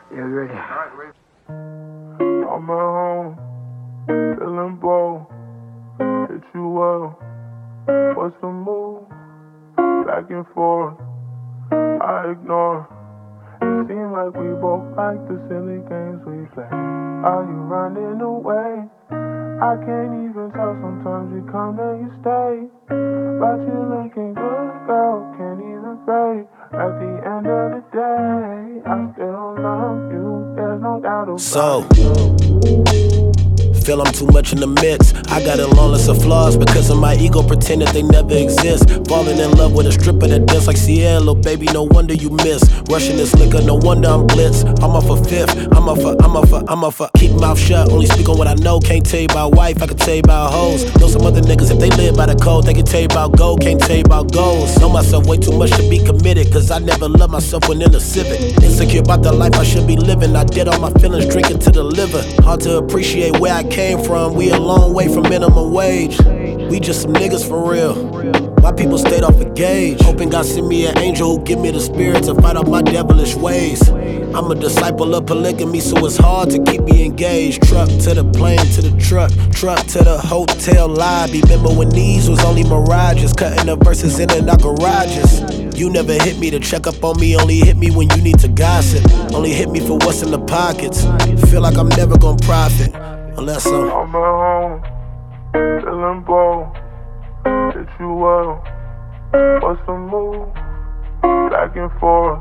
Yeah, we ready. Alright, ready. I'm at home, feeling bold. Hit you well. What's the move? Back and forth, I ignore. It seems like we both like the silly games we play. Are you running away? I can't even tell. Sometimes you come and you stay, but you looking good, girl. Can't even fade. At the end of the day, I still love you. There's no doubt about it. Feel I'm too much in the mix. I got a long list of flaws because of my ego, pretend that they never exist. Falling in love with a stripper that dance like Cielo, baby, no wonder you miss. Rushing this liquor, no wonder I'm blitz. I'm off a fifth, I'm off a keep mouth shut, only speak on what I know. Can't tell you about wife, I can tell you about hoes. Know some other niggas, if they live by the code, they can tell you about gold, can't tell you about goals. Know myself way too much to be committed, cause I never loved myself when in a Civic. Insecure about the life I should be living, I did all my feelings, drinking to the liver. Hard to appreciate where I came from, we a long way from minimum wage. We just some niggas for real. My people stayed off a gauge, hoping God send me an angel who give me the spirit to fight off my devilish ways. I'm a disciple of polygamy, so it's hard to keep me engaged. Truck to the plane, to the truck to the hotel lobby. Remember when these was only mirages, cutting the verses in and out garages. You never hit me to check up on me, only hit me when you need to gossip. Only hit me for what's in the pockets. Feel like I'm never gonna profit unless I'm at home, feeling bold. Hit you well. What's the move? Back and forth,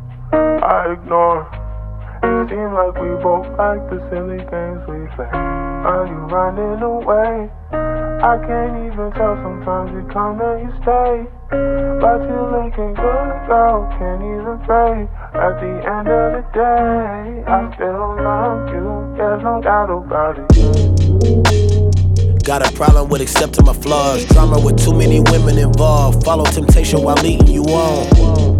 I ignore. It seems like we both like the silly games we play. Are you running away? I can't even tell. Sometimes you come and you stay, but you looking good, girl. Can't even fade. At the end of the day, I still love you. There's no doubt about it. Got a problem with accepting my flaws. Drama with too many women involved. Follow temptation while leading you on.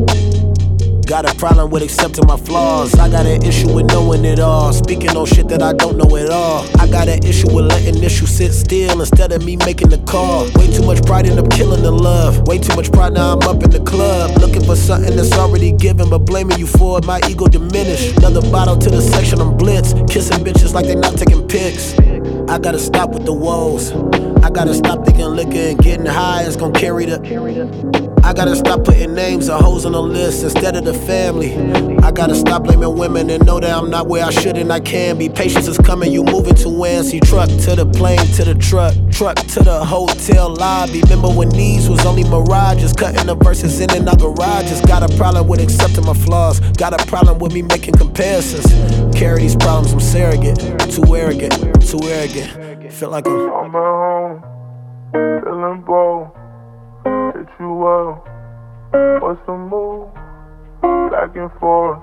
Got a problem with accepting my flaws. I got an issue with knowing it all. Speaking on shit that I don't know at all. I got an issue with letting issues sit still instead of me making the call. Way too much pride end up killing the love. Way too much pride, now I'm up in the club looking for something that's already given, but blaming you for it, my ego diminished. Another bottle to the section, I'm blitz. Kissing bitches like they not taking pics. I gotta stop with the woes. I gotta stop thinking liquor and getting high is gonna carry the. I gotta stop putting names of hoes on the list instead of the family. I gotta stop blaming women and know that I'm not where I should and I can be. Patience is coming, you moving too antsy. Truck to the plane, to the truck to the hotel lobby. Remember when these was only mirages, cutting the verses in and out garages. Got a problem with accepting my flaws. Got a problem with me making comparisons. Carry these problems, I'm surrogate. Too arrogant. Feel like I'm at home, feeling bold. Hit you well. What's the move? Back and forth,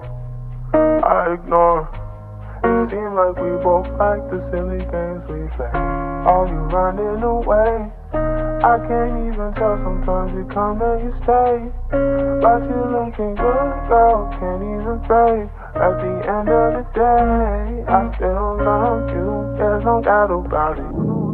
I ignore. It seems like we both like the silly games we play. Are you running away? I can't even tell. Sometimes you come and you stay, but you looking good, girl. Can't even fade. At the end of the day, I still love you. There's no doubt about it.